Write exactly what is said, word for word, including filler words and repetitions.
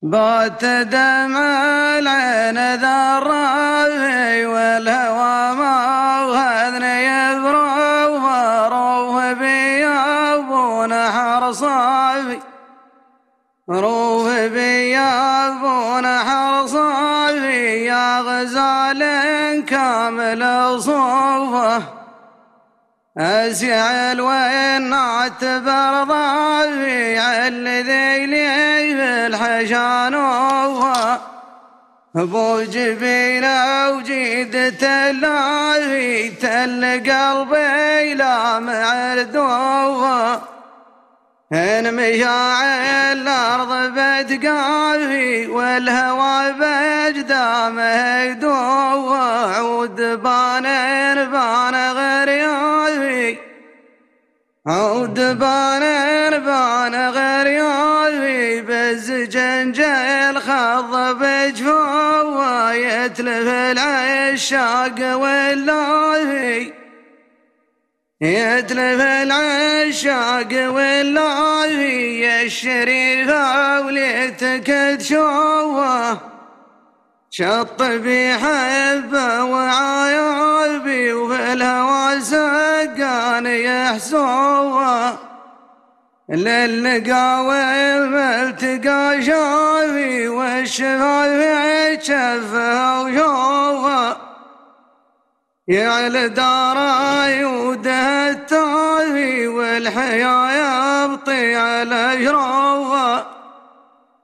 بات دمع العين ذرافي والهوى ما وهذني يبرو روه بي ابون حرصافي روه بي ابون حرصافي يا غزال كامل صوفه أسيل وين نعتبر ضافي الذي لي بالحشانوه ابو جبينه وجيدة اللافي تل قلبي لا معردوه ان مشاع الارض بتقافي والهوى بجدامه يدوه عود بانين بان غريافي عود بانين بان غريافي بالزجنجل خض بجفوه يتلف العشاق واللافي يتلف العشاق واللافي يا الشريفة وليتك تشوه شط بحبه وعايبي وفي الهوى سقان يحسوه للقاوم التقى شافي والشفاف شفه وشوه يعل دار عيوده التافي والحياة يبطي على جروه